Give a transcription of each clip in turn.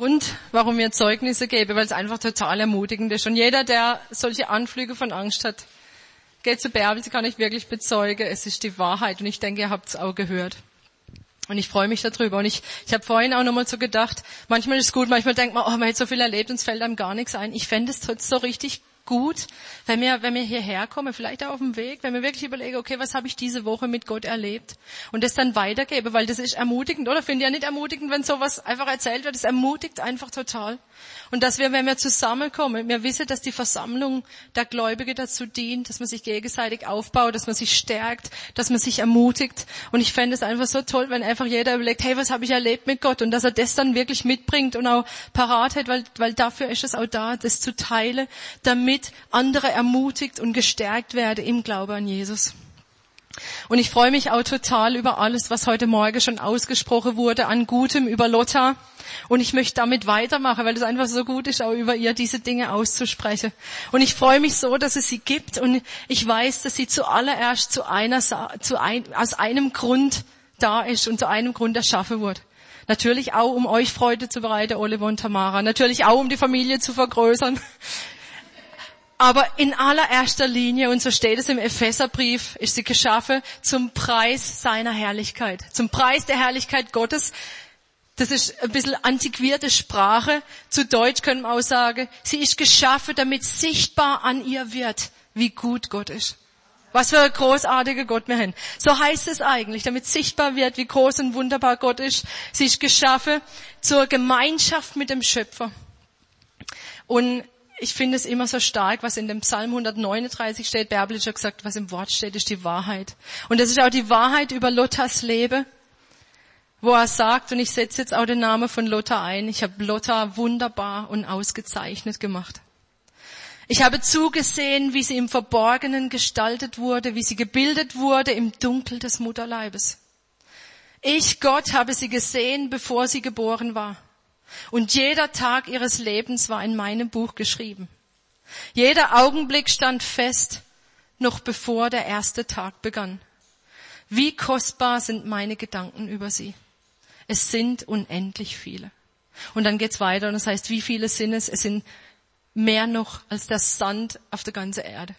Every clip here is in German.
Grund, warum wir Zeugnisse geben, weil es einfach total ermutigend ist. Und jeder, der solche Anflüge von Angst hat, geht zu Bärbel, sie kann ich wirklich bezeugen, es ist die Wahrheit. Und ich denke, ihr habt es auch gehört. Und ich freue mich darüber. Und ich habe vorhin auch nochmal so gedacht, manchmal ist es gut, manchmal denkt man, oh, man hat so viel erlebt und es fällt einem gar nichts ein. Ich fände es so richtig gut, wenn wir hierher kommen, vielleicht auch auf dem Weg, wenn wir wirklich überlegen, okay, was habe ich diese Woche mit Gott erlebt und das dann weitergebe, weil das ist ermutigend, oder? Finde ich ja nicht ermutigend, wenn sowas einfach erzählt wird, das ermutigt einfach total. Und dass wir, wenn wir zusammenkommen, wir wissen, dass die Versammlung der Gläubige dazu dient, dass man sich gegenseitig aufbaut, dass man sich stärkt, dass man sich ermutigt. Und ich fände es einfach so toll, wenn einfach jeder überlegt, hey, was habe ich erlebt mit Gott? Und dass er das dann wirklich mitbringt und auch parat hat, weil dafür ist es auch da, das zu teilen, damit andere ermutigt und gestärkt werden im Glauben an Jesus. Und ich freue mich auch total über alles, was heute Morgen schon ausgesprochen wurde an Gutem über Lotta. Und ich möchte damit weitermachen, weil es einfach so gut ist, auch über ihr diese Dinge auszusprechen. Und ich freue mich so, dass es sie gibt. Und ich weiß, dass sie zuallererst aus einem Grund da ist und zu einem Grund erschaffen wurde. Natürlich auch, um euch Freude zu bereiten, Oliver und Tamara. Natürlich auch, um die Familie zu vergrößern. Aber in allererster Linie, und so steht es im Epheserbrief, ist sie geschaffen zum Preis seiner Herrlichkeit. Zum Preis der Herrlichkeit Gottes. Das ist ein bisschen antiquierte Sprache. Zu Deutsch können wir auch sagen, sie ist geschaffen, damit sichtbar an ihr wird, wie gut Gott ist. Was für ein großartiger Gott wir haben. So heißt es eigentlich, damit sichtbar wird, wie groß und wunderbar Gott ist. Sie ist geschaffen zur Gemeinschaft mit dem Schöpfer. Und ich finde es immer so stark, was in dem Psalm 139 steht. Bärbel hat schon gesagt, was im Wort steht, ist die Wahrheit. Und das ist auch die Wahrheit über Lottas Leben, wo er sagt, und ich setze jetzt auch den Namen von Lotta ein, ich habe Lotta wunderbar und ausgezeichnet gemacht. Ich habe zugesehen, wie sie im Verborgenen gestaltet wurde, wie sie gebildet wurde im Dunkel des Mutterleibes. Ich, Gott, habe sie gesehen, bevor sie geboren war. Und jeder Tag ihres Lebens war in meinem Buch geschrieben. Jeder Augenblick stand fest, noch bevor der erste Tag begann. Wie kostbar sind meine Gedanken über sie. Es sind unendlich viele. Und dann geht's weiter und das heißt, wie viele sind es? Es sind mehr noch als der Sand auf der ganzen Erde.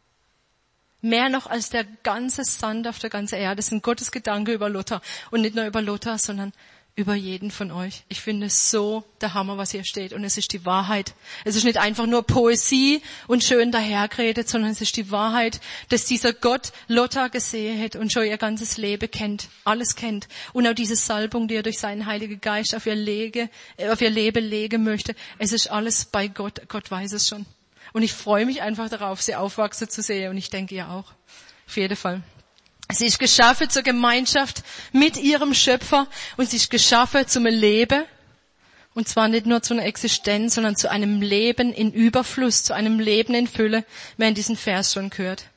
Mehr noch als der ganze Sand auf der ganzen Erde. Das sind Gottes Gedanken über Lotta. Und nicht nur über Lotta, sondern über jeden von euch. Ich finde es so der Hammer, was hier steht. Und es ist die Wahrheit. Es ist nicht einfach nur Poesie und schön dahergeredet, sondern es ist die Wahrheit, dass dieser Gott Lotta gesehen hat und schon ihr ganzes Leben kennt. Alles kennt. Und auch diese Salbung, die er durch seinen Heiligen Geist auf ihr Leben legen möchte. Es ist alles bei Gott. Gott weiß es schon. Und ich freue mich einfach darauf, sie aufwachsen zu sehen. Und ich denke ihr auch. Auf jeden Fall. Sie ist geschaffen zur Gemeinschaft mit ihrem Schöpfer und sie ist geschaffen zum Leben. Und zwar nicht nur zu einer Existenz, sondern zu einem Leben in Überfluss, zu einem Leben in Fülle. Wir haben diesen Vers schon gehört.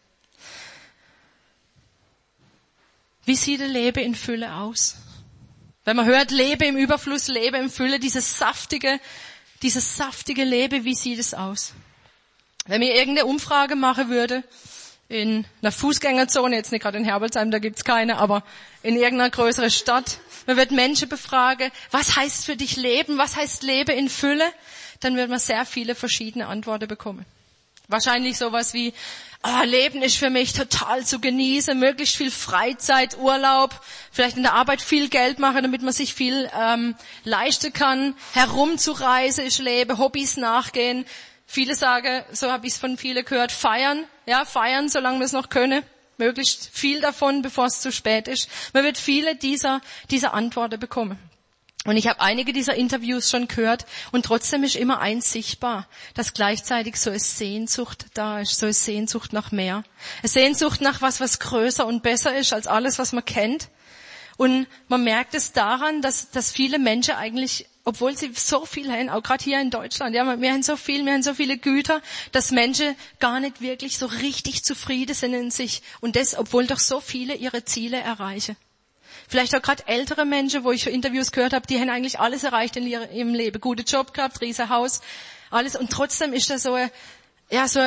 Wie sieht ein Leben in Fülle aus? Wenn man hört, Leben im Überfluss, Leben in Fülle, dieses saftige Leben, wie sieht es aus? Wenn mir irgendeine Umfrage machen würde, in einer Fußgängerzone, jetzt nicht gerade in Herbolzheim, da gibt's keine, aber in irgendeiner größeren Stadt. Man wird Menschen befragen, was heißt für dich Leben, was heißt Leben in Fülle? Dann wird man sehr viele verschiedene Antworten bekommen. Wahrscheinlich sowas wie, Leben ist für mich total zu genießen, möglichst viel Freizeit, Urlaub, vielleicht in der Arbeit viel Geld machen, damit man sich viel leisten kann, herumzureisen ist Leben, Hobbys nachgehen. Viele sagen, so habe ich es von vielen gehört, feiern, solange wir es noch können, möglichst viel davon, bevor es zu spät ist. Man wird viele dieser Antworten bekommen. Und ich habe einige dieser Interviews schon gehört und trotzdem ist immer eins sichtbar, dass gleichzeitig so eine Sehnsucht da ist, so eine Sehnsucht nach mehr. Eine Sehnsucht nach was größer und besser ist als alles, was man kennt. Und man merkt es daran, dass viele Menschen eigentlich, obwohl sie so viel haben, auch gerade hier in Deutschland, wir haben so viele Güter, dass Menschen gar nicht wirklich so richtig zufrieden sind in sich. Und das, obwohl doch so viele ihre Ziele erreichen. Vielleicht auch gerade ältere Menschen, wo ich schon Interviews gehört habe, die haben eigentlich alles erreicht in ihrem Leben. Guten Job gehabt, riesen Haus, alles. Und trotzdem ist da so eine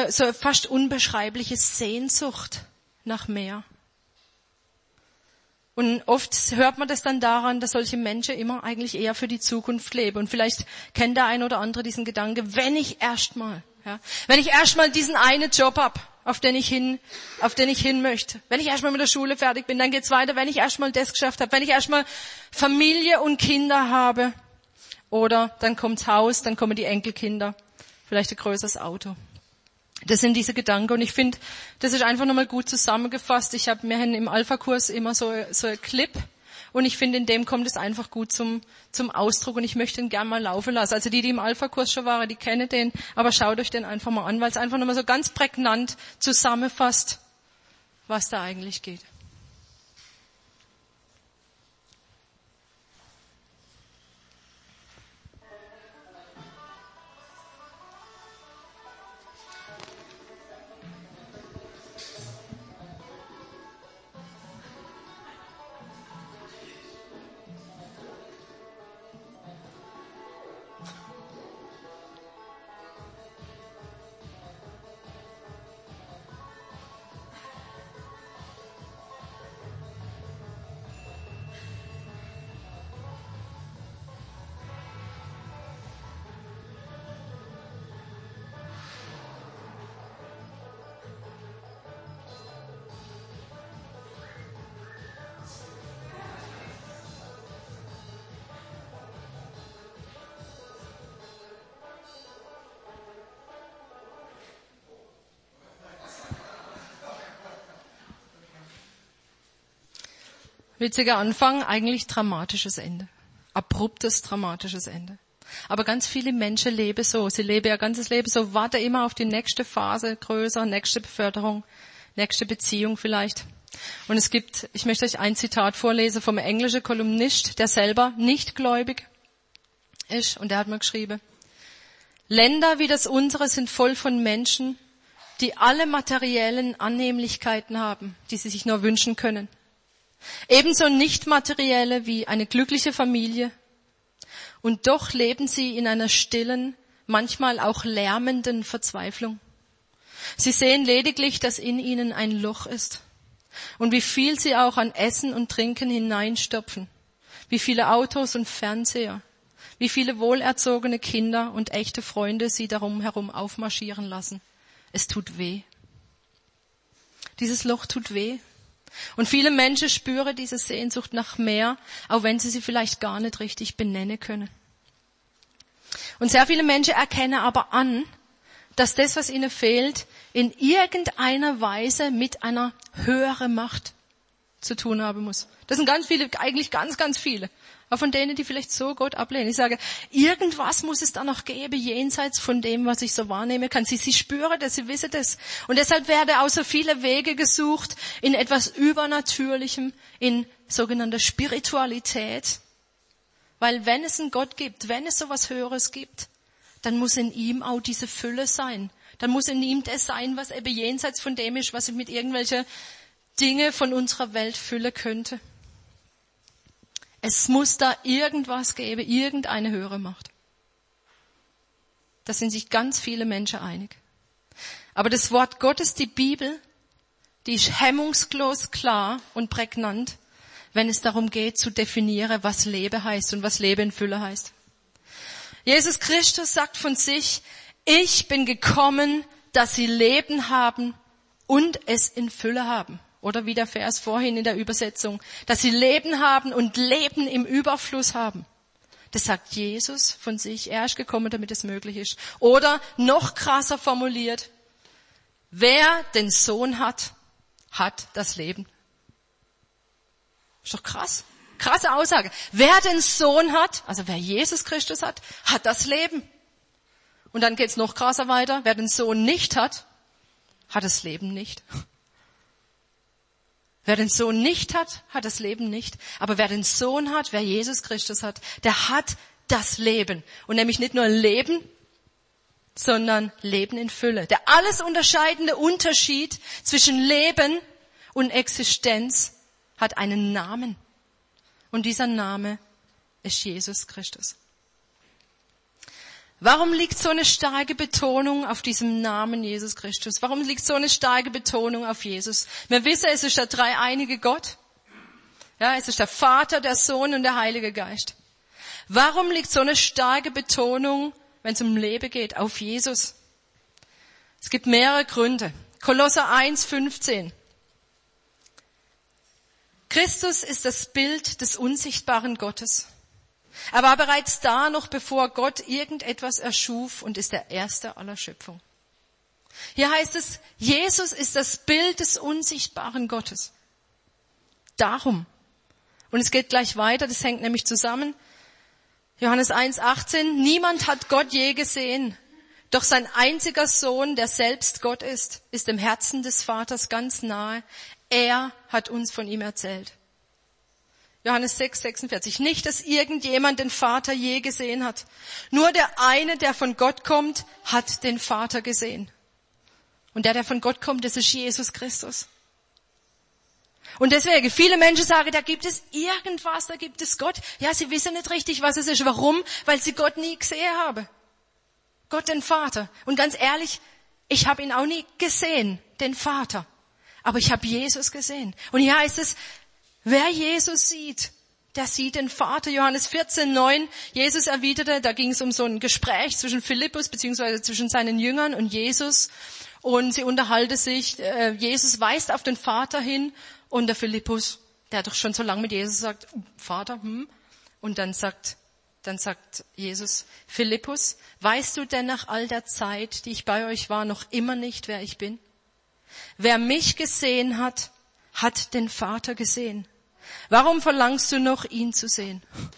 fast unbeschreibliche Sehnsucht nach mehr. Und oft hört man das dann daran, dass solche Menschen immer eigentlich eher für die Zukunft leben. Und vielleicht kennt der ein oder andere diesen Gedanke, wenn ich erstmal diesen einen Job hab, auf den ich hin möchte, wenn ich erstmal mit der Schule fertig bin, dann geht's weiter, wenn ich erstmal das geschafft habe, wenn ich erstmal Familie und Kinder habe, oder dann kommt's Haus, dann kommen die Enkelkinder, vielleicht ein größeres Auto. Das sind diese Gedanken und ich finde, das ist einfach nochmal gut zusammengefasst. Wir haben im Alpha-Kurs immer so ein Clip und ich finde, in dem kommt es einfach gut zum Ausdruck und ich möchte ihn gerne mal laufen lassen. Also die im Alpha-Kurs schon waren, die kennen den, aber schaut euch den einfach mal an, weil es einfach nochmal so ganz prägnant zusammenfasst, was da eigentlich geht. Witziger Anfang, eigentlich dramatisches Ende. Abruptes, dramatisches Ende. Aber ganz viele Menschen leben so. Sie leben ihr ganzes Leben so, warten immer auf die nächste Phase, größer, nächste Beförderung, nächste Beziehung vielleicht. Und ich möchte euch ein Zitat vorlesen vom englischen Kolumnist, der selber nicht gläubig ist. Und der hat mal geschrieben, Länder wie das unsere sind voll von Menschen, die alle materiellen Annehmlichkeiten haben, die sie sich nur wünschen können. Ebenso nicht materielle wie eine glückliche Familie. Und doch leben sie in einer stillen, manchmal auch lärmenden Verzweiflung. Sie sehen lediglich, dass in ihnen ein Loch ist. Und wie viel sie auch an Essen und Trinken hineinstopfen. Wie viele Autos und Fernseher. Wie viele wohlerzogene Kinder und echte Freunde sie darum herum aufmarschieren lassen. Es tut weh. Dieses Loch tut weh. Und viele Menschen spüren diese Sehnsucht nach mehr, auch wenn sie vielleicht gar nicht richtig benennen können. Und sehr viele Menschen erkennen aber an, dass das, was ihnen fehlt, in irgendeiner Weise mit einer höheren Macht zu tun haben muss. Das sind ganz viele, eigentlich ganz, ganz viele. Aber von denen, die vielleicht so Gott ablehnen. Ich sage, irgendwas muss es da noch geben, jenseits von dem, was ich so wahrnehmen kann. Sie spüren das, sie wissen das. Und deshalb werden auch so viele Wege gesucht in etwas Übernatürlichem, in sogenannter Spiritualität. Weil wenn es einen Gott gibt, wenn es sowas Höheres gibt, dann muss in ihm auch diese Fülle sein. Dann muss in ihm das sein, was eben jenseits von dem ist, was ich mit irgendwelchen Dinge von unserer Welt füllen könnte. Es muss da irgendwas geben, irgendeine höhere Macht. Da sind sich ganz viele Menschen einig. Aber das Wort Gottes, die Bibel, die ist hemmungslos klar und prägnant, wenn es darum geht zu definieren, was Leben heißt und was Leben in Fülle heißt. Jesus Christus sagt von sich, ich bin gekommen, dass sie Leben haben und es in Fülle haben. Oder wie der Vers vorhin in der Übersetzung, dass sie Leben haben und Leben im Überfluss haben. Das sagt Jesus von sich. Er ist gekommen, damit es möglich ist. Oder noch krasser formuliert, wer den Sohn hat, hat das Leben. Ist doch krass. Krasse Aussage. Wer den Sohn hat, also wer Jesus Christus hat das Leben. Und dann geht's noch krasser weiter. Wer den Sohn nicht hat das Leben nicht. Wer den Sohn nicht hat das Leben nicht. Aber wer den Sohn hat, wer Jesus Christus hat, der hat das Leben. Und nämlich nicht nur Leben, sondern Leben in Fülle. Der alles unterscheidende Unterschied zwischen Leben und Existenz hat einen Namen. Und dieser Name ist Jesus Christus. Warum liegt so eine starke Betonung auf diesem Namen Jesus Christus? Warum liegt so eine starke Betonung auf Jesus? Wir wissen, es ist der dreieinige Gott. Ja, es ist der Vater, der Sohn und der Heilige Geist. Warum liegt so eine starke Betonung, wenn es um Leben geht, auf Jesus? Es gibt mehrere Gründe. Kolosser 1,15. Christus ist das Bild des unsichtbaren Gottes. Er war bereits da, noch bevor Gott irgendetwas erschuf und ist der Erste aller Schöpfung. Hier heißt es, Jesus ist das Bild des unsichtbaren Gottes. Darum. Und es geht gleich weiter, das hängt nämlich zusammen. Johannes 1,18, niemand hat Gott je gesehen, doch sein einziger Sohn, der selbst Gott ist dem Herzen des Vaters ganz nahe. Er hat uns von ihm erzählt. Johannes 6,46, nicht, dass irgendjemand den Vater je gesehen hat. Nur der eine, der von Gott kommt, hat den Vater gesehen. Und der von Gott kommt, das ist Jesus Christus. Und deswegen, viele Menschen sagen, da gibt es irgendwas, da gibt es Gott. Ja, sie wissen nicht richtig, was es ist. Warum? Weil sie Gott nie gesehen haben. Gott, den Vater. Und ganz ehrlich, ich habe ihn auch nie gesehen, den Vater. Aber ich habe Jesus gesehen. Und hier heißt es, wer Jesus sieht, der sieht den Vater. Johannes 14,9, Jesus erwiderte, da ging es um so ein Gespräch zwischen Philippus beziehungsweise zwischen seinen Jüngern und Jesus. Und sie unterhalten sich, Jesus weist auf den Vater hin und der Philippus, der hat doch schon so lange mit Jesus sagt, Vater, Und dann sagt Jesus, Philippus, weißt du denn nach all der Zeit, die ich bei euch war, noch immer nicht, wer ich bin? Wer mich gesehen hat, hat den Vater gesehen. Warum verlangst du noch, ihn zu sehen?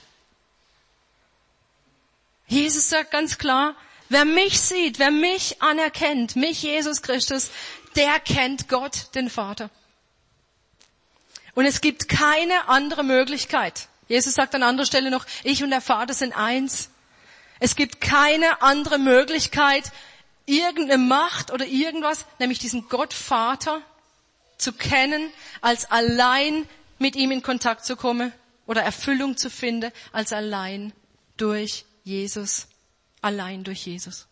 Jesus sagt ganz klar, wer mich sieht, wer mich anerkennt, mich Jesus Christus, der kennt Gott, den Vater. Und es gibt keine andere Möglichkeit. Jesus sagt an anderer Stelle noch, ich und der Vater sind eins. Es gibt keine andere Möglichkeit, irgendeine Macht oder irgendwas, nämlich diesen Gott Vater zu kennen, als allein mit ihm in Kontakt zu kommen oder Erfüllung zu finden, als allein durch Jesus. Allein durch Jesus.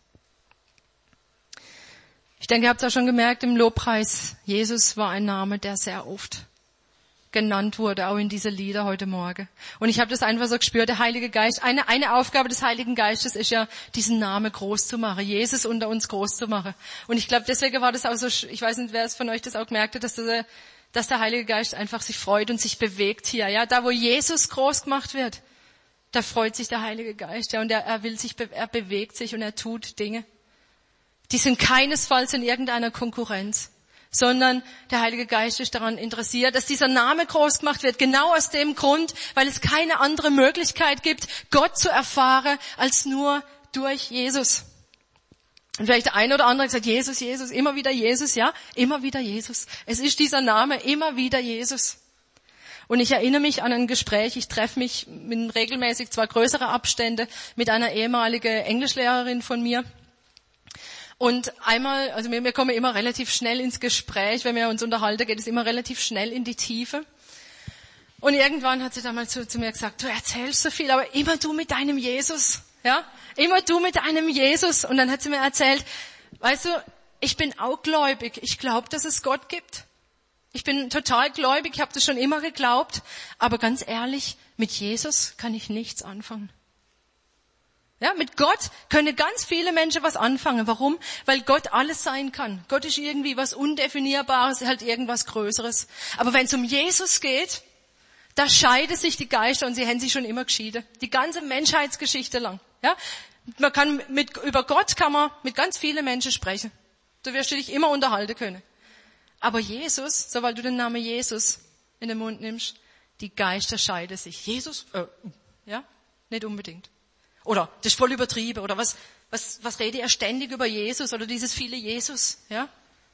Ich denke, ihr habt es auch schon gemerkt im Lobpreis, Jesus war ein Name, der sehr oft genannt wurde, auch in diese Lieder heute Morgen. Und ich habe das einfach so gespürt, der Heilige Geist, eine Aufgabe des Heiligen Geistes ist ja, diesen Namen groß zu machen, Jesus unter uns groß zu machen. Und ich glaube, deswegen war das auch so, ich weiß nicht, wer es von euch das auch gemerkt hat, dass der Heilige Geist einfach sich freut und sich bewegt hier. Ja, da wo Jesus groß gemacht wird, da freut sich der Heilige Geist, ja, und er bewegt sich und er tut Dinge. Die sind keinesfalls in irgendeiner Konkurrenz, sondern der Heilige Geist ist daran interessiert, dass dieser Name groß gemacht wird, genau aus dem Grund, weil es keine andere Möglichkeit gibt, Gott zu erfahren, als nur durch Jesus. Und vielleicht der eine oder andere sagt, Jesus, Jesus, immer wieder Jesus, ja, immer wieder Jesus. Es ist dieser Name, immer wieder Jesus. Und ich erinnere mich an ein Gespräch, ich treffe mich in regelmäßig zwar größere Abstände mit einer ehemaligen Englischlehrerin von mir. Und einmal, also wir kommen immer relativ schnell ins Gespräch, wenn wir uns unterhalten, geht es immer relativ schnell in die Tiefe. Und irgendwann hat sie dann mal zu mir gesagt, du erzählst so viel, aber immer du mit deinem Jesus, ja? Immer du mit deinem Jesus. Und dann hat sie mir erzählt, weißt du, ich bin auch gläubig, ich glaube, dass es Gott gibt. Ich bin total gläubig, ich habe das schon immer geglaubt, aber ganz ehrlich, mit Jesus kann ich nichts anfangen. Ja, mit Gott können ganz viele Menschen was anfangen. Warum? Weil Gott alles sein kann. Gott ist irgendwie was Undefinierbares, halt irgendwas Größeres. Aber wenn es um Jesus geht, da scheiden sich die Geister und sie haben sich schon immer geschieden. Die ganze Menschheitsgeschichte lang. Ja, über Gott kann man mit ganz vielen Menschen sprechen. Du wirst dich immer unterhalten können. Aber Jesus, sobald du den Namen Jesus in den Mund nimmst, die Geister scheiden sich. Jesus, ja, nicht unbedingt. Oder das ist voll übertrieben. Oder was redet er ständig über Jesus? Oder dieses viele Jesus, ja?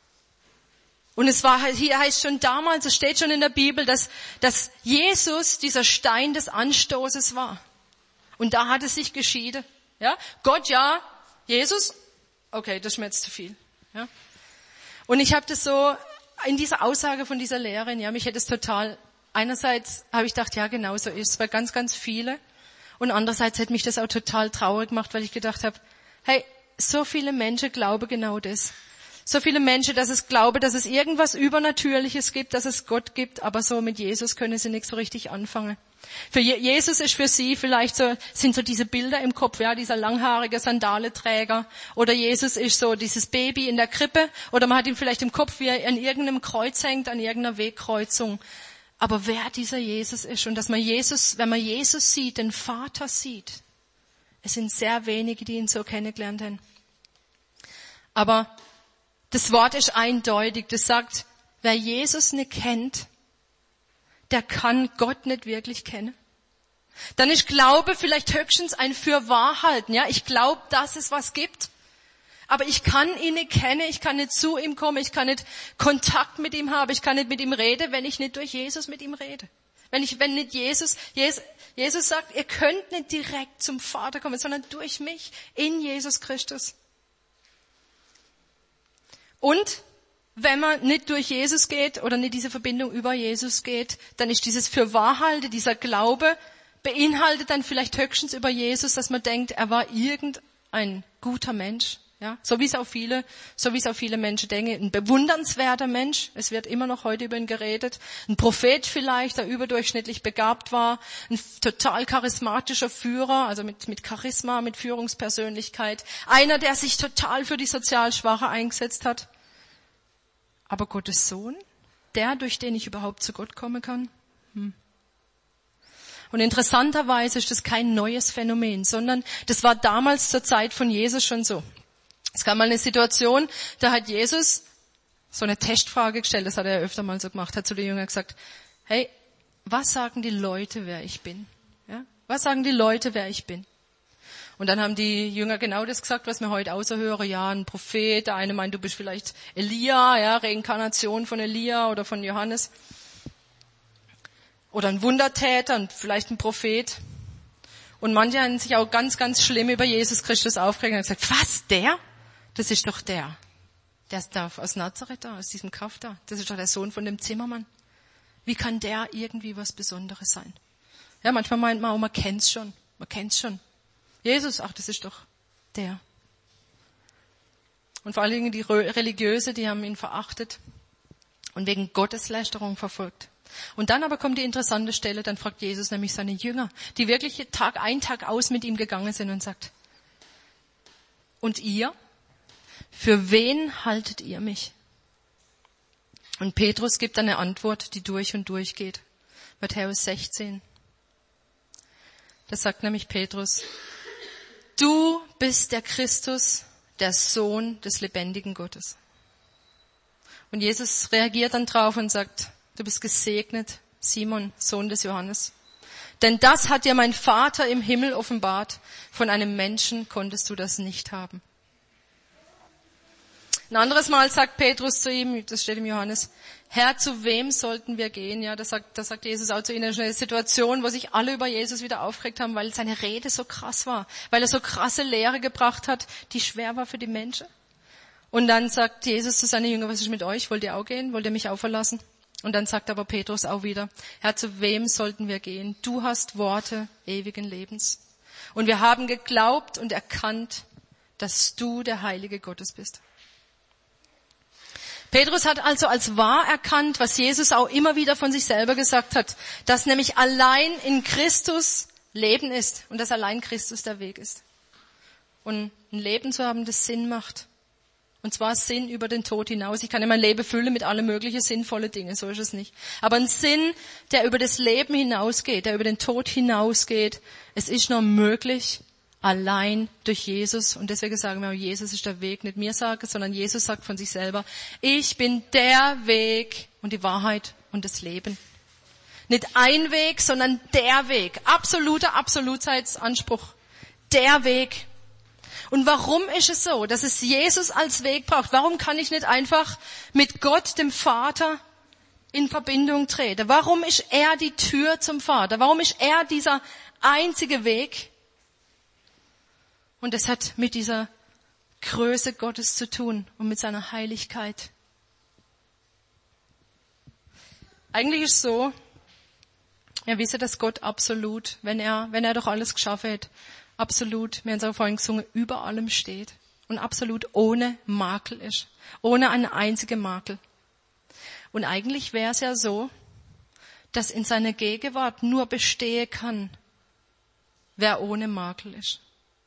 Und hier heißt schon damals, es steht schon in der Bibel, dass Jesus dieser Stein des Anstoßes war. Und da hat es sich geschieden, ja? Gott ja, Jesus, okay, das ist mir jetzt zu viel, ja? Und ich habe das so, in dieser Aussage von dieser Lehrerin, ja, mich hätte es total, einerseits habe ich gedacht, ja, genau so ist es bei ganz, ganz viele. Und andererseits hätte mich das auch total traurig gemacht, weil ich gedacht habe, hey, so viele Menschen glauben genau das. So viele Menschen, dass es glauben, dass es irgendwas Übernatürliches gibt, dass es Gott gibt, aber so mit Jesus können sie nichts so richtig anfangen. Für Jesus ist für sie vielleicht so, sind so diese Bilder im Kopf, ja, dieser langhaarige Sandaleträger, oder Jesus ist so dieses Baby in der Krippe, oder man hat ihn vielleicht im Kopf, wie er an irgendeinem Kreuz hängt, an irgendeiner Wegkreuzung. Aber wer dieser Jesus ist und dass man Jesus, wenn man Jesus sieht, den Vater sieht, es sind sehr wenige, die ihn so kennengelernt haben. Aber das Wort ist eindeutig, das sagt, wer Jesus nicht kennt, der kann Gott nicht wirklich kennen. Dann ist Glaube vielleicht höchstens ein Fürwahrhalten, ja. Ich glaube, dass es was gibt. Aber ich kann ihn nicht kennen, ich kann nicht zu ihm kommen, ich kann nicht Kontakt mit ihm haben, ich kann nicht mit ihm reden, wenn ich nicht durch Jesus mit ihm rede. Wenn nicht Jesus sagt, ihr könnt nicht direkt zum Vater kommen, sondern durch mich, in Jesus Christus. Und wenn man nicht durch Jesus geht oder nicht diese Verbindung über Jesus geht, dann ist dieses Fürwahrhalten, dieser Glaube, beinhaltet dann vielleicht höchstens über Jesus, dass man denkt, er war irgendein guter Mensch. Ja, so wie es auch viele Menschen denken, ein bewundernswerter Mensch. Es wird immer noch heute über ihn geredet. Ein Prophet vielleicht, der überdurchschnittlich begabt war. Ein total charismatischer Führer, also mit Charisma, mit Führungspersönlichkeit. Einer, der sich total für die sozial Schwache eingesetzt hat. Aber Gottes Sohn, der, durch den ich überhaupt zu Gott kommen kann? Und interessanterweise ist das kein neues Phänomen, sondern das war damals zur Zeit von Jesus schon so. Es gab mal eine Situation, da hat Jesus so eine Testfrage gestellt, das hat er öfter mal so gemacht, hat zu den Jüngern gesagt, hey, was sagen die Leute, wer ich bin? Ja? Was sagen die Leute, wer ich bin? Und dann haben die Jünger genau das gesagt, was wir heute auch so hören. Ja, ein Prophet, der eine meint, du bist vielleicht Elia, ja, Reinkarnation von Elia oder von Johannes. Oder ein Wundertäter und vielleicht ein Prophet. Und manche haben sich auch ganz, ganz schlimm über Jesus Christus aufgeregt und gesagt, was, der? Das ist doch der. Der ist da aus Nazareth da, aus diesem Kaff da. Das ist doch der Sohn von dem Zimmermann. Wie kann der irgendwie was Besonderes sein? Ja, manchmal meint man auch, man kennt's schon. Jesus, ach, das ist doch der. Und vor allen Dingen die Religiöse, die haben ihn verachtet und wegen Gotteslästerung verfolgt. Und dann aber kommt die interessante Stelle, dann fragt Jesus nämlich seine Jünger, die wirklich Tag ein, Tag aus mit ihm gegangen sind und sagt, und ihr? Für wen haltet ihr mich? Und Petrus gibt eine Antwort, die durch und durch geht. Matthäus 16. Das sagt nämlich Petrus, du bist der Christus, der Sohn des lebendigen Gottes. Und Jesus reagiert dann drauf und sagt, du bist gesegnet, Simon, Sohn des Johannes. Denn das hat dir mein Vater im Himmel offenbart. Von einem Menschen konntest du das nicht haben. Ein anderes Mal sagt Petrus zu ihm, das steht im Johannes, Herr, zu wem sollten wir gehen? Ja, das sagt Jesus auch zu ihnen. Eine Situation, wo sich alle über Jesus wieder aufgeregt haben, weil seine Rede so krass war, weil er so krasse Lehre gebracht hat, die schwer war für die Menschen. Und dann sagt Jesus zu seinen Jüngern, was ist mit euch? Wollt ihr auch gehen? Wollt ihr mich auch verlassen? Und dann sagt aber Petrus auch wieder, Herr, zu wem sollten wir gehen? Du hast Worte ewigen Lebens. Und wir haben geglaubt und erkannt, dass du der Heilige Gottes bist. Petrus hat also als wahr erkannt, was Jesus auch immer wieder von sich selber gesagt hat, dass nämlich allein in Christus Leben ist und dass allein Christus der Weg ist. Und ein Leben zu haben, das Sinn macht. Und zwar Sinn über den Tod hinaus. Ich kann ja mein Leben füllen mit alle möglichen sinnvolle Dinge, so ist es nicht. Aber ein Sinn, der über das Leben hinausgeht, der über den Tod hinausgeht, es ist nur möglich, allein durch Jesus. Und deswegen sagen wir auch, Jesus ist der Weg. Nicht mir sagen, sondern Jesus sagt von sich selber, ich bin der Weg und die Wahrheit und das Leben. Nicht ein Weg, sondern der Weg. Absoluter Absolutheitsanspruch. Der Weg. Und warum ist es so, dass es Jesus als Weg braucht? Warum kann ich nicht einfach mit Gott, dem Vater, in Verbindung treten? Warum ist er die Tür zum Vater? Warum ist er dieser einzige Weg? Und das hat mit dieser Größe Gottes zu tun und mit seiner Heiligkeit. Eigentlich ist es so, wir wissen, dass Gott absolut, wenn er doch alles geschaffen hat, absolut, wir haben es auch vorhin gesungen, über allem steht und absolut ohne Makel ist. Ohne einen einzigen Makel. Und eigentlich wäre es ja so, dass in seiner Gegenwart nur bestehen kann, wer ohne Makel ist.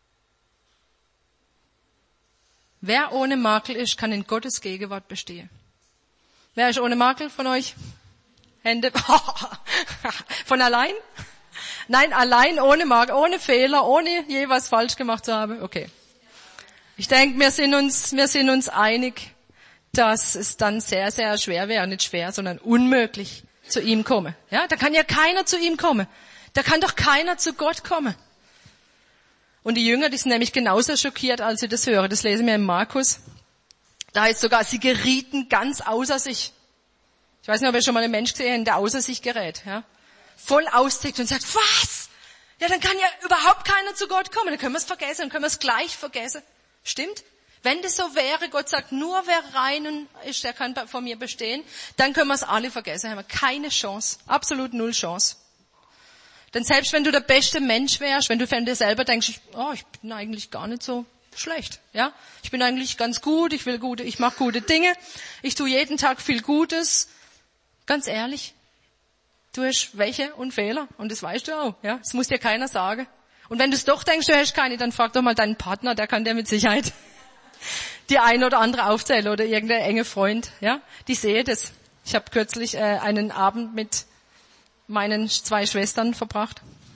Wer ohne Makel ist, kann in Gottes Gegenwart bestehen. Wer ist ohne Makel von euch? Hände. Von allein? Nein, allein ohne Makel, ohne Fehler, ohne je was falsch gemacht zu haben. Okay. Ich denke, wir sind uns einig, dass es dann sehr, sehr schwer wäre, nicht schwer, sondern unmöglich zu ihm kommen. Ja, da kann ja keiner zu ihm kommen. Da kann doch keiner zu Gott kommen. Und die Jünger, die sind nämlich genauso schockiert, als sie das hören. Das lesen wir in Markus. Da heißt sogar, sie gerieten ganz außer sich. Ich weiß nicht, ob ihr schon mal einen Mensch gesehen habt, der außer sich gerät. Ja? Voll austickt und sagt, was? Ja, dann kann ja überhaupt keiner zu Gott kommen. Dann können wir es vergessen, dann können wir es gleich vergessen. Stimmt? Wenn das so wäre, Gott sagt, nur wer rein ist, der kann vor mir bestehen, dann können wir es alle vergessen. Haben wir keine Chance. Absolut null Chance. Denn selbst wenn du der beste Mensch wärst, wenn du von dir selber denkst, ich bin eigentlich gar nicht so schlecht, ja? Ich bin eigentlich ganz gut, ich mache gute Dinge, ich tue jeden Tag viel Gutes. Ganz ehrlich, du hast Schwäche und Fehler und das weißt du auch, ja? Das muss dir keiner sagen. Und wenn du es doch denkst, du hast keine, dann frag doch mal deinen Partner, der kann dir mit Sicherheit die ein oder andere aufzählen oder irgendein enge Freund, ja? Die sehen das. Ich habe kürzlich einen Abend mit meinen 2 Schwestern verbracht.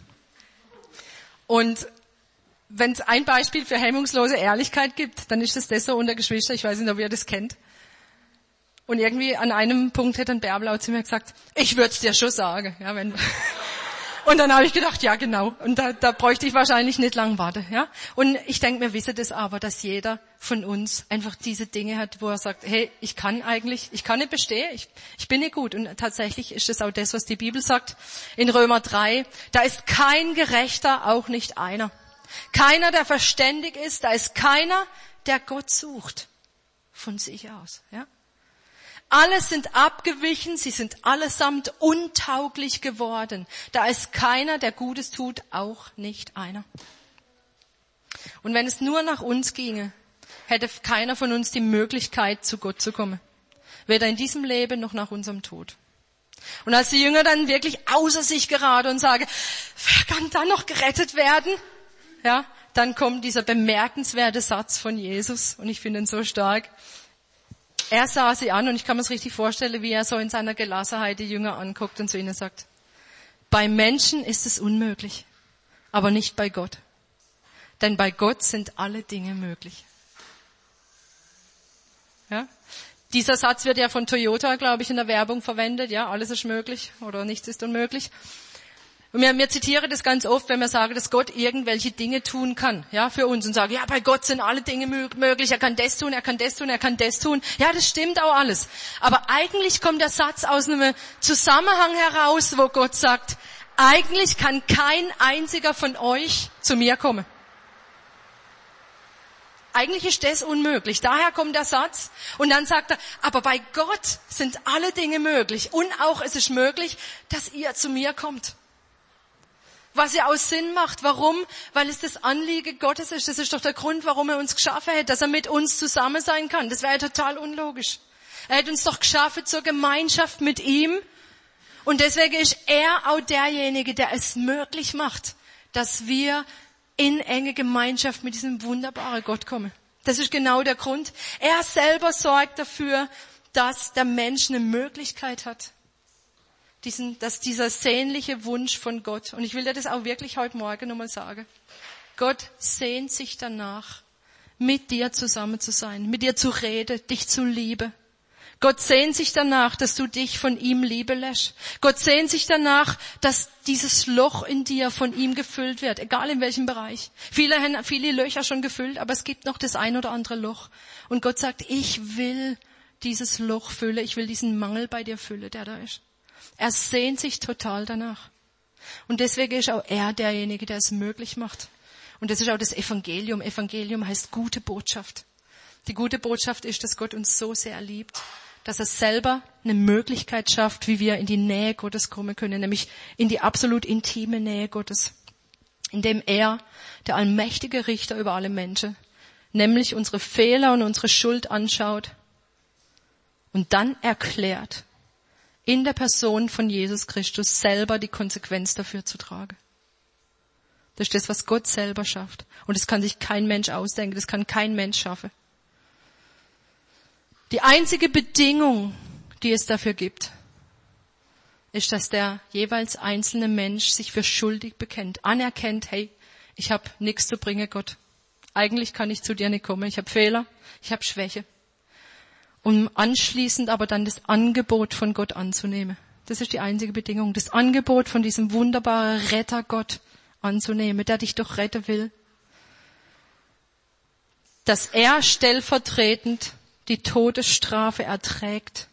Und wenn es ein Beispiel für hemmungslose Ehrlichkeit gibt, dann ist es das so unter Geschwistern. Ich weiß nicht, ob ihr das kennt. Und irgendwie an einem Punkt hat dann Bärbel auch zu mir gesagt, ich würde es dir schon sagen. Ja, wenn. Und dann habe ich gedacht, ja genau. Und da bräuchte ich wahrscheinlich nicht lang warten. Ja? Und ich denke, wir wissen das aber, dass jeder von uns einfach diese Dinge hat, wo er sagt, hey, ich kann nicht bestehen, ich bin nicht gut. Und tatsächlich ist das auch das, was die Bibel sagt. In Römer 3, da ist kein Gerechter, auch nicht einer. Keiner, der verständig ist, da ist keiner, der Gott sucht. Von sich aus. Ja? Alle sind abgewichen, sie sind allesamt untauglich geworden. Da ist keiner, der Gutes tut, auch nicht einer. Und wenn es nur nach uns ginge, hätte keiner von uns die Möglichkeit, zu Gott zu kommen. Weder in diesem Leben noch nach unserem Tod. Und als die Jünger dann wirklich außer sich geraten und sagen, wer kann dann noch gerettet werden? Ja, dann kommt dieser bemerkenswerte Satz von Jesus und ich finde ihn so stark. Er sah sie an und ich kann mir es richtig vorstellen, wie er so in seiner Gelassenheit die Jünger anguckt und zu ihnen sagt, bei Menschen ist es unmöglich, aber nicht bei Gott. Denn bei Gott sind alle Dinge möglich. Ja? Dieser Satz wird ja von Toyota, glaube ich, in der Werbung verwendet. Ja, alles ist möglich oder nichts ist unmöglich. Und wir zitieren das ganz oft, wenn wir sagen, dass Gott irgendwelche Dinge tun kann, ja, für uns und sagen, ja, bei Gott sind alle Dinge möglich, er kann das tun, er kann das tun, er kann das tun. Ja, das stimmt auch alles. Aber eigentlich kommt der Satz aus einem Zusammenhang heraus, wo Gott sagt, eigentlich kann kein einziger von euch zu mir kommen. Eigentlich ist das unmöglich. Daher kommt der Satz. Und dann sagt er, aber bei Gott sind alle Dinge möglich. Und auch es ist möglich, dass ihr zu mir kommt. Was ja auch Sinn macht. Warum? Weil es das Anliegen Gottes ist. Das ist doch der Grund, warum er uns geschaffen hat, dass er mit uns zusammen sein kann. Das wäre ja total unlogisch. Er hat uns doch geschaffen zur Gemeinschaft mit ihm. Und deswegen ist er auch derjenige, der es möglich macht, dass wir in enge Gemeinschaft mit diesem wunderbaren Gott kommen. Das ist genau der Grund. Er selber sorgt dafür, dass der Mensch eine Möglichkeit hat. Dass dieser sehnliche Wunsch von Gott, und ich will dir das auch wirklich heute Morgen nochmal sagen, Gott sehnt sich danach, mit dir zusammen zu sein, mit dir zu reden, dich zu lieben. Gott sehnt sich danach, dass du dich von ihm lieben lässt. Gott sehnt sich danach, dass dieses Loch in dir von ihm gefüllt wird, egal in welchem Bereich. Viele haben viele Löcher schon gefüllt, aber es gibt noch das ein oder andere Loch. Und Gott sagt, ich will dieses Loch füllen, ich will diesen Mangel bei dir füllen, der da ist. Er sehnt sich total danach. Und deswegen ist auch er derjenige, der es möglich macht. Und das ist auch das Evangelium. Evangelium heißt gute Botschaft. Die gute Botschaft ist, dass Gott uns so sehr liebt, dass er selber eine Möglichkeit schafft, wie wir in die Nähe Gottes kommen können, nämlich in die absolut intime Nähe Gottes, indem er, der allmächtige Richter über alle Menschen, nämlich unsere Fehler und unsere Schuld anschaut und dann erklärt, in der Person von Jesus Christus selber die Konsequenz dafür zu tragen. Das ist das, was Gott selber schafft. Und das kann sich kein Mensch ausdenken, das kann kein Mensch schaffen. Die einzige Bedingung, die es dafür gibt, ist, dass der jeweils einzelne Mensch sich für schuldig bekennt, anerkennt, hey, ich habe nichts zu bringen, Gott. Eigentlich kann ich zu dir nicht kommen. Ich habe Fehler, ich habe Schwäche. Um anschließend aber dann das Angebot von Gott anzunehmen. Das ist die einzige Bedingung. Das Angebot von diesem wunderbaren Retter Gott anzunehmen, der dich doch retten will. Dass er stellvertretend die Todesstrafe erträgt.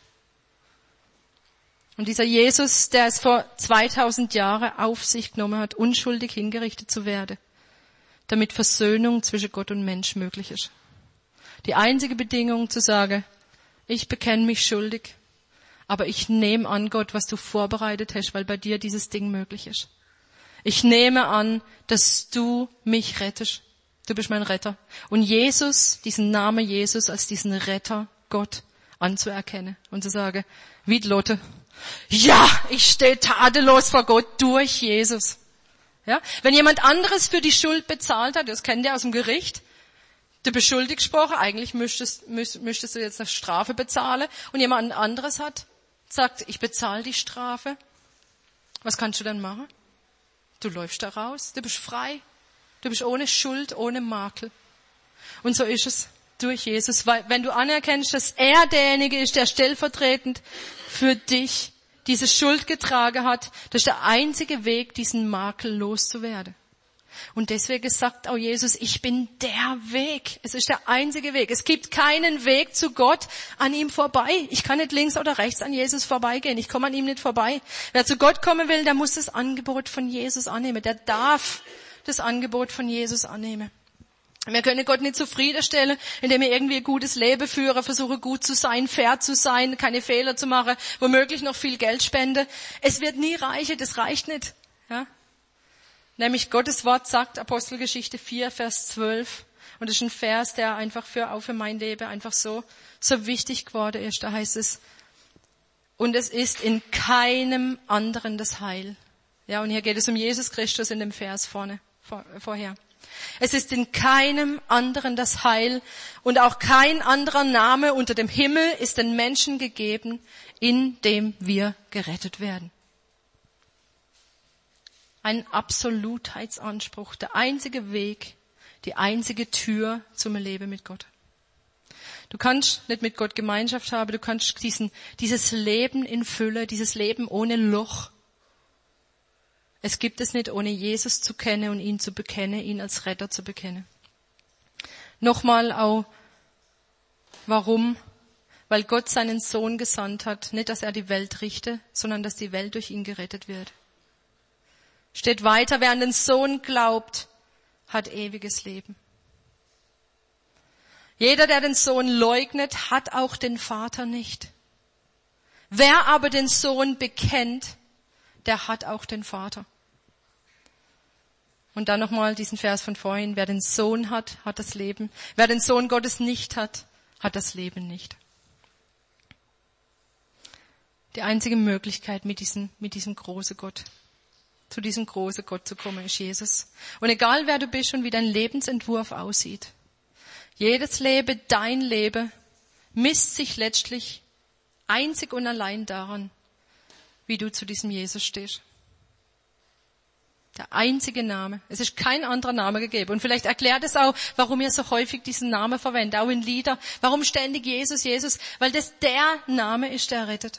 Und dieser Jesus, der es vor 2000 Jahren auf sich genommen hat, unschuldig hingerichtet zu werden, damit Versöhnung zwischen Gott und Mensch möglich ist. Die einzige Bedingung zu sagen, ich bekenne mich schuldig, aber ich nehme an, Gott, was du vorbereitet hast, weil bei dir dieses Ding möglich ist. Ich nehme an, dass du mich rettest. Du bist mein Retter. Und Jesus, diesen Namen Jesus als diesen Retter Gott anzuerkennen und zu sagen, wie die Lotte, ja, ich stehe tadellos vor Gott durch Jesus. Ja? Wenn jemand anderes für die Schuld bezahlt hat, das kennt ihr aus dem Gericht, du bist schuldig gesprochen, eigentlich müsstest du jetzt eine Strafe bezahlen und jemand anderes sagt, ich bezahle die Strafe. Was kannst du dann machen? Du läufst da raus, du bist frei, du bist ohne Schuld, ohne Makel. Und so ist es durch Jesus, weil wenn du anerkennst, dass er derjenige ist, der stellvertretend für dich diese Schuld getragen hat, das ist der einzige Weg, diesen Makel loszuwerden. Und deswegen sagt auch Jesus, ich bin der Weg. Es ist der einzige Weg. Es gibt keinen Weg zu Gott an ihm vorbei. Ich kann nicht links oder rechts an Jesus vorbeigehen. Ich komme an ihm nicht vorbei. Wer zu Gott kommen will, der muss das Angebot von Jesus annehmen. Der darf das Angebot von Jesus annehmen. Wir können Gott nicht zufriedenstellen, indem wir irgendwie ein gutes Leben führen, versuchen gut zu sein, fair zu sein, keine Fehler zu machen, womöglich noch viel Geld spenden. Es wird nie reichen, das reicht nicht. Ja? Nämlich Gottes Wort sagt, Apostelgeschichte 4, Vers 12. Und das ist ein Vers, der einfach auch für mein Leben einfach so wichtig geworden ist. Da heißt es, und es ist in keinem anderen das Heil. Ja, und hier geht es um Jesus Christus in dem Vers vorher. Es ist in keinem anderen das Heil und auch kein anderer Name unter dem Himmel ist den Menschen gegeben, in dem wir gerettet werden. Ein Absolutheitsanspruch, der einzige Weg, die einzige Tür zum Leben mit Gott. Du kannst nicht mit Gott Gemeinschaft haben, du kannst dieses Leben in Fülle, dieses Leben ohne Loch. Es gibt es nicht, ohne Jesus zu kennen und ihn zu bekennen, ihn als Retter zu bekennen. Nochmal auch, warum? Weil Gott seinen Sohn gesandt hat, nicht, dass er die Welt richte, sondern dass die Welt durch ihn gerettet wird. Steht weiter, wer an den Sohn glaubt, hat ewiges Leben. Jeder, der den Sohn leugnet, hat auch den Vater nicht. Wer aber den Sohn bekennt, der hat auch den Vater. Und dann nochmal diesen Vers von vorhin, wer den Sohn hat, hat das Leben. Wer den Sohn Gottes nicht hat, hat das Leben nicht. Die einzige Möglichkeit mit diesem großen Gott, zu diesem großen Gott zu kommen, ist Jesus. Und egal wer du bist und wie dein Lebensentwurf aussieht, jedes Leben, dein Leben, misst sich letztlich einzig und allein daran, wie du zu diesem Jesus stehst. Der einzige Name. Es ist kein anderer Name gegeben. Und vielleicht erklärt es auch, warum ihr so häufig diesen Namen verwendet, auch in Lieder. Warum ständig Jesus, Jesus? Weil das der Name ist, der rettet.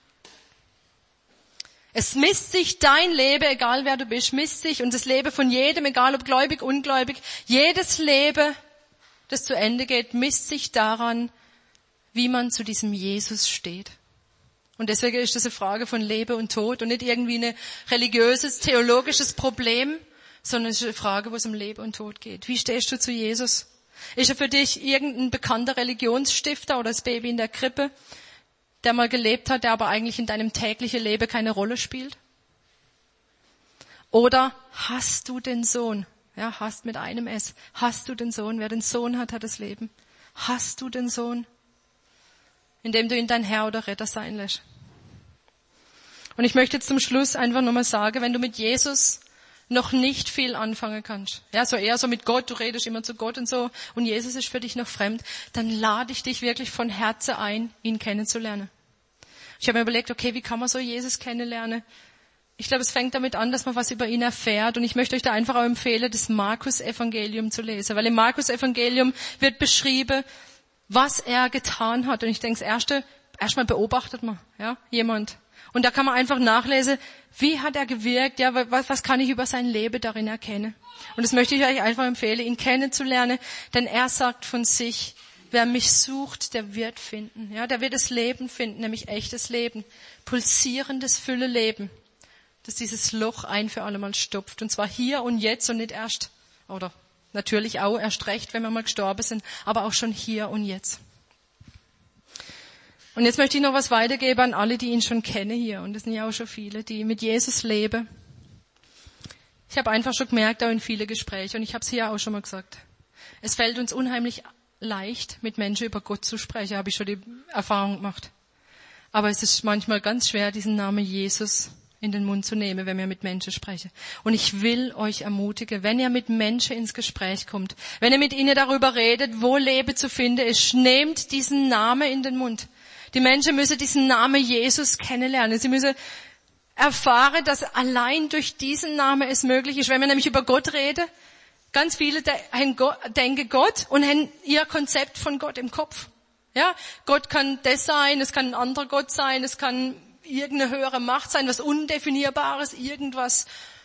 Es misst sich dein Leben, egal wer du bist, misst sich, und das Leben von jedem, egal ob gläubig, ungläubig, jedes Leben, das zu Ende geht, misst sich daran, wie man zu diesem Jesus steht. Und deswegen ist das eine Frage von Leben und Tod und nicht irgendwie ein religiöses, theologisches Problem, sondern es ist eine Frage, wo es um Leben und Tod geht. Wie stehst du zu Jesus? Ist er für dich irgendein bekannter Religionsstifter oder das Baby in der Krippe, der mal gelebt hat, der aber eigentlich in deinem täglichen Leben keine Rolle spielt? Oder hast du den Sohn? Ja, hast mit einem S. Hast du den Sohn? Wer den Sohn hat, hat das Leben. Hast du den Sohn? Indem du ihn dein Herr oder Retter sein lässt. Und ich möchte jetzt zum Schluss einfach nochmal sagen, wenn du mit Jesus noch nicht viel anfangen kannst, ja, so eher so mit Gott, du redest immer zu Gott und so, und Jesus ist für dich noch fremd, dann lade ich dich wirklich von Herzen ein, ihn kennenzulernen. Ich habe mir überlegt, okay, wie kann man so Jesus kennenlernen? Ich glaube, es fängt damit an, dass man was über ihn erfährt, und ich möchte euch da einfach auch empfehlen, das Markus-Evangelium zu lesen, weil im Markus-Evangelium wird beschrieben, was er getan hat, und ich denke, das erstmal beobachtet man, ja, jemand. Und da kann man einfach nachlesen, wie hat er gewirkt, ja, was kann ich über sein Leben darin erkennen. Und das möchte ich euch einfach empfehlen, ihn kennenzulernen, denn er sagt von sich, wer mich sucht, der wird finden, ja, der wird das Leben finden, nämlich echtes Leben, pulsierendes Fülle-Leben, das dieses Loch ein für alle Mal stopft, und zwar hier und jetzt und nicht erst, oder natürlich auch erst recht, wenn wir mal gestorben sind, aber auch schon hier und jetzt. Und jetzt möchte ich noch was weitergeben an alle, die ihn schon kennen hier. Und das sind ja auch schon viele, die mit Jesus leben. Ich habe einfach schon gemerkt, auch in viele Gespräche, und ich habe es hier auch schon mal gesagt, es fällt uns unheimlich leicht, mit Menschen über Gott zu sprechen, habe ich schon die Erfahrung gemacht. Aber es ist manchmal ganz schwer, diesen Namen Jesus in den Mund zu nehmen, wenn wir mit Menschen sprechen. Und ich will euch ermutigen, wenn ihr mit Menschen ins Gespräch kommt, wenn ihr mit ihnen darüber redet, wo Leben zu finden ist, nehmt diesen Namen in den Mund. Die Menschen müssen diesen Namen Jesus kennenlernen. Sie müssen erfahren, dass allein durch diesen Namen es möglich ist. Wenn wir nämlich über Gott reden, ganz viele denken Gott und haben ihr Konzept von Gott im Kopf. Ja, Gott kann das sein, es kann ein anderer Gott sein, es kann irgendeine höhere Macht sein, was Undefinierbares, irgendwas,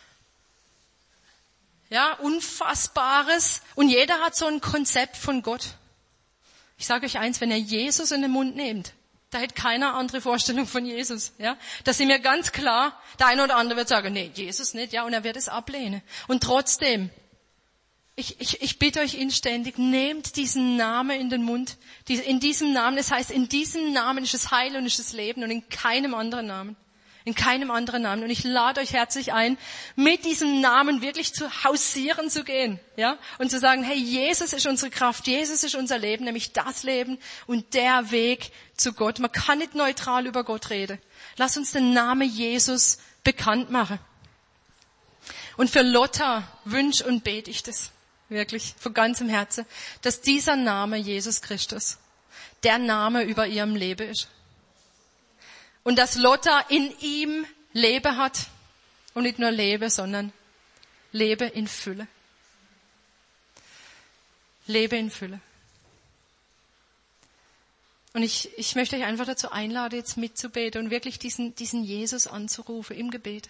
ja, Unfassbares. Und jeder hat so ein Konzept von Gott. Ich sage euch eins, wenn ihr Jesus in den Mund nehmt, da hätte keiner andere Vorstellung von Jesus, ja. Das ist mir ganz klar. Der eine oder andere wird sagen, nee, Jesus nicht, ja, und er wird es ablehnen. Und trotzdem, ich bitte euch inständig, nehmt diesen Namen in den Mund. In diesem Namen, das heißt, in diesem Namen ist das Heil und ist das Leben und in keinem anderen Namen. In keinem anderen Namen. Und ich lade euch herzlich ein, mit diesem Namen wirklich zu hausieren zu gehen, ja, und zu sagen, hey, Jesus ist unsere Kraft, Jesus ist unser Leben, nämlich das Leben und der Weg zu Gott. Man kann nicht neutral über Gott reden. Lass uns den Namen Jesus bekannt machen. Und für Lotta wünsche und bete ich das wirklich von ganzem Herzen, dass dieser Name Jesus Christus der Name über ihrem Leben ist. Und dass Lotta in ihm Leben hat. Und nicht nur Leben, sondern Leben in Fülle. Leben in Fülle. Und ich möchte euch einfach dazu einladen, jetzt mitzubeten und wirklich diesen Jesus anzurufen im Gebet.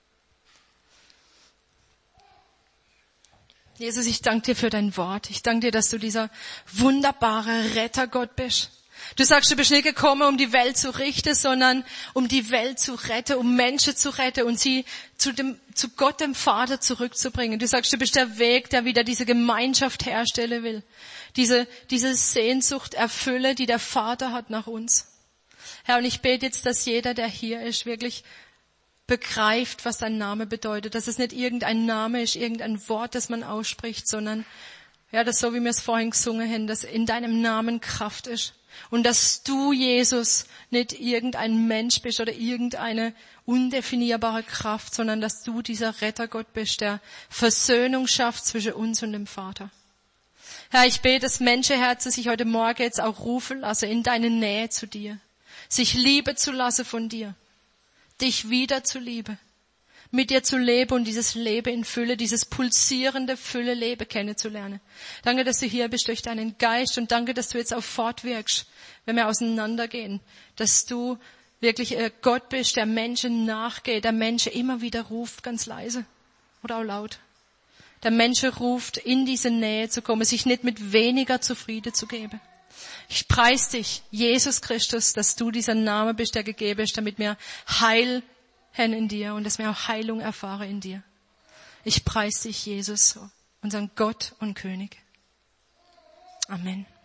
Jesus, ich danke dir für dein Wort. Ich danke dir, dass du dieser wunderbare Rettergott bist. Du sagst, du bist nicht gekommen, um die Welt zu richten, sondern um die Welt zu retten, um Menschen zu retten und sie zu Gott, dem Vater, zurückzubringen. Du sagst, du bist der Weg, der wieder diese Gemeinschaft herstellen will. Diese Sehnsucht erfülle, die der Vater hat nach uns. Herr, und ich bete jetzt, dass jeder, der hier ist, wirklich begreift, was dein Name bedeutet. Dass es nicht irgendein Name ist, irgendein Wort, das man ausspricht, sondern, ja, das so, wie wir es vorhin gesungen haben, dass in deinem Namen Kraft ist. Und dass du, Jesus, nicht irgendein Mensch bist oder irgendeine undefinierbare Kraft, sondern dass du dieser Rettergott bist, der Versöhnung schafft zwischen uns und dem Vater. Herr, ich bete, dass Menschenherzen sich heute Morgen jetzt auch rufen lassen in deine Nähe zu dir, sich liebe zu lassen von dir, dich wieder zu lieben, mit dir zu leben und dieses Leben in Fülle, dieses pulsierende Fülle-Leben kennenzulernen. Danke, dass du hier bist durch deinen Geist und danke, dass du jetzt auch fortwirkst, wenn wir auseinandergehen, dass du wirklich Gott bist, der Menschen nachgeht, der Menschen immer wieder ruft, ganz leise oder auch laut. Der Menschen ruft, in diese Nähe zu kommen, sich nicht mit weniger zufrieden zu geben. Ich preise dich, Jesus Christus, dass du dieser Name bist, der gegeben ist, damit wir Heil in dir und dass wir auch Heilung erfahren in dir. Ich preise dich, Jesus, unseren Gott und König. Amen.